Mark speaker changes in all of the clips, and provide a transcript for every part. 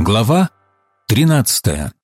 Speaker 1: Глава 13.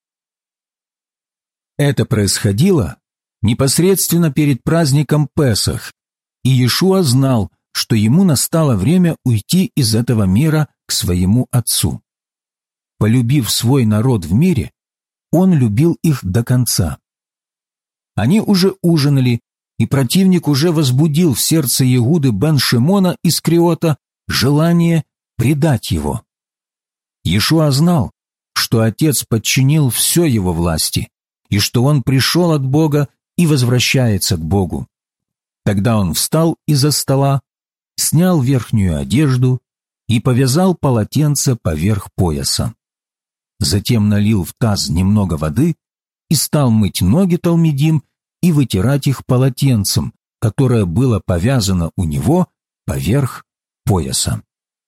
Speaker 1: Это происходило непосредственно перед праздником Песах, и Иешуа знал, что ему настало время уйти из этого мира к своему Отцу. Полюбив свой народ в мире, он любил их до конца. Они уже ужинали, и противник уже возбудил в сердце Иуды бен Шимона Искариота желание предать его. Иешуа знал, что Отец подчинил все его власти, и что он пришел от Бога и возвращается к Богу. Тогда он встал из-за стола, снял верхнюю одежду и повязал полотенце поверх пояса. Затем налил в таз немного воды и стал мыть ноги талмидим и вытирать их полотенцем, которое было повязано у него поверх пояса.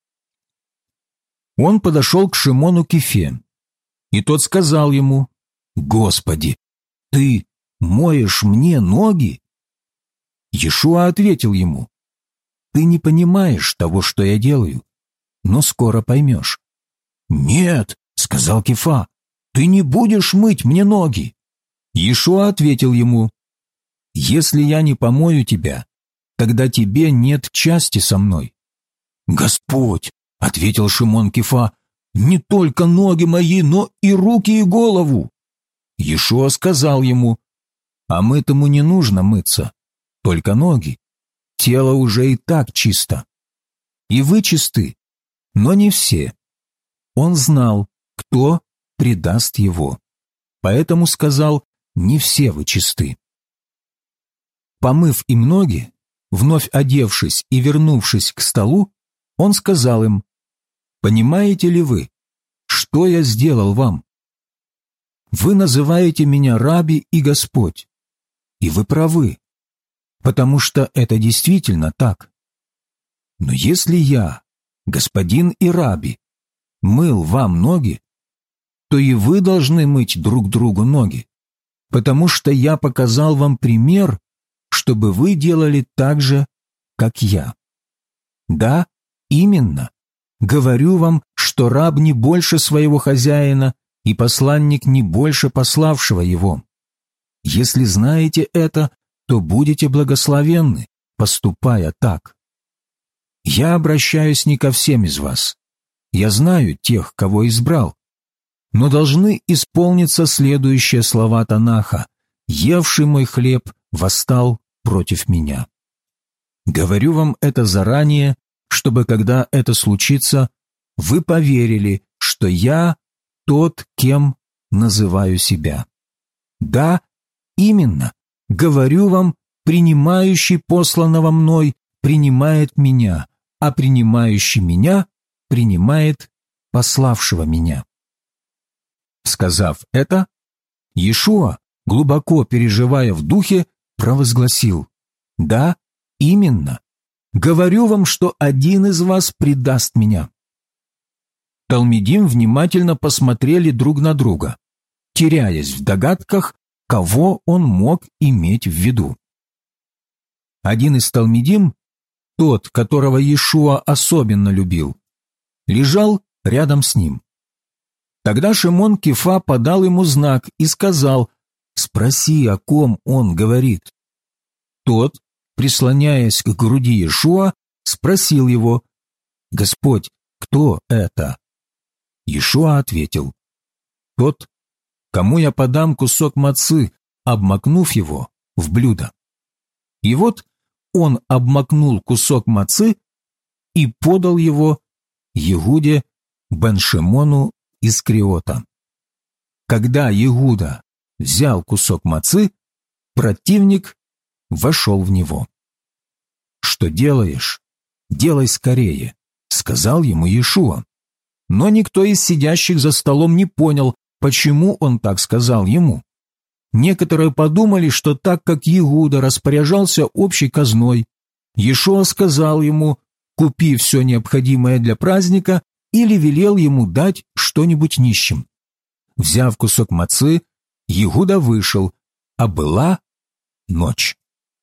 Speaker 1: Он подошел к Шимону Кефе, и тот сказал ему: «Господи, ты моешь мне ноги?» Иешуа ответил ему: «Ты не понимаешь того, что я делаю, но скоро поймешь». «Нет», — сказал Кефа, — «ты не будешь мыть мне ноги». Иешуа ответил ему: «Если я не помою тебя, тогда тебе нет части со мной». «Господь», — ответил Шимон Кефа, — «не только ноги мои, но и руки и голову». Иешуа сказал ему: «А мытому не нужно мыться, только ноги. Тело уже и так чисто. И вы чисты, но не все». Он знал, кто предаст его, поэтому сказал: «Не все вы чисты». Помыв им ноги, вновь одевшись и вернувшись к столу, он сказал им: «Понимаете ли вы, что я сделал вам? Вы называете меня Раби и Господь, и вы правы, потому что это действительно так. Но если я, Господин и Раби, мыл вам ноги, то и вы должны мыть друг другу ноги, потому что я показал вам пример, чтобы вы делали так же, как я. Да, именно. Говорю вам, что раб не больше своего хозяина, и посланник не больше пославшего его. Если знаете это, то будете благословенны, поступая так. Я обращаюсь не ко всем из вас. Я знаю тех, кого избрал. Но должны исполниться следующие слова Танаха: «Евший мой хлеб восстал против меня». Говорю вам это заранее, чтобы, когда это случится, вы поверили, что я тот, кем называю себя. Да, именно, говорю вам, принимающий посланного мной принимает меня, а принимающий меня принимает пославшего меня. Сказав это, Иешуа, глубоко переживая в духе, провозгласил: «Да, именно, говорю вам, что один из вас предаст меня». Талмидим внимательно посмотрели друг на друга, теряясь в догадках, кого он мог иметь в виду. Один из талмидим, тот, которого Иешуа особенно любил, лежал рядом с ним. Тогда Шимон Кефа подал ему знак и сказал: «Спроси, о ком он говорит». Тот, прислоняясь к груди Иешуа, спросил его: «Господь, кто это?» Иешуа ответил: «Тот, кому я подам кусок мацы, обмакнув его в блюдо». И вот он обмакнул кусок мацы и подал его Иуде бен Шимону Искариота. Когда Иуда взял кусок мацы, противник вошел в него. «Что делаешь? Делай скорее», — сказал ему Иешуа. Но никто из сидящих за столом не понял, почему он так сказал ему. Некоторые подумали, что так как Иуда распоряжался общей казной, Иешуа сказал ему: «Купи все необходимое для праздника», или велел ему дать что-нибудь нищим. Взяв кусок мацы, Иуда вышел, а была ночь.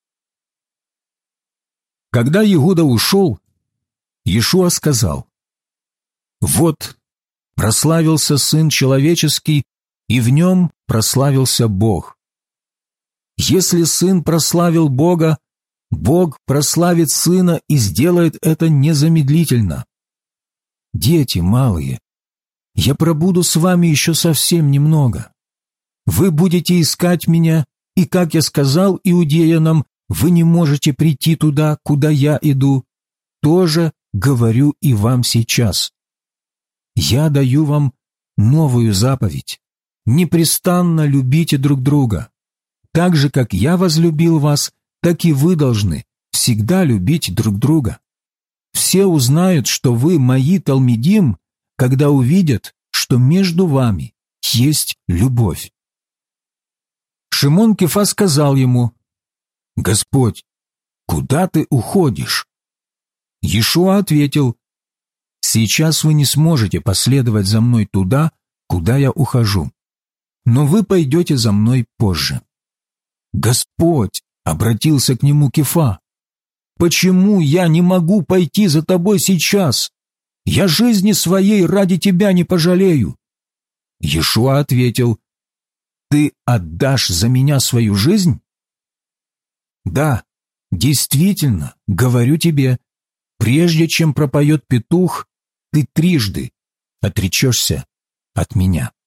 Speaker 1: Когда Иуда ушел, Иешуа сказал: «Вот прославился Сын Человеческий, и в нем прославился Бог. Если Сын прославил Бога, Бог прославит Сына и сделает это незамедлительно. Дети малые, я пробуду с вами еще совсем немного. Вы будете искать меня, и, как я сказал иудеянам, вы не можете прийти туда, куда я иду. Тоже говорю и вам сейчас. Я даю вам новую заповедь. Непрестанно любите друг друга. Так же, как я возлюбил вас, так и вы должны всегда любить друг друга. Все узнают, что вы мои талмидим, когда увидят, что между вами есть любовь. Шимон Кефа сказал ему: «Господь, куда ты уходишь?» Иешуа ответил: «Сейчас вы не сможете последовать за мной туда, куда я ухожу, но вы пойдете за мной позже». «Господь!» — обратился к нему Кефа. «Почему я не могу пойти за тобой сейчас? Я жизни своей ради тебя не пожалею». Иешуа ответил: «Ты отдашь за меня свою жизнь?» «Да, действительно, говорю тебе, прежде чем пропоет петух, ты трижды отречешься от меня».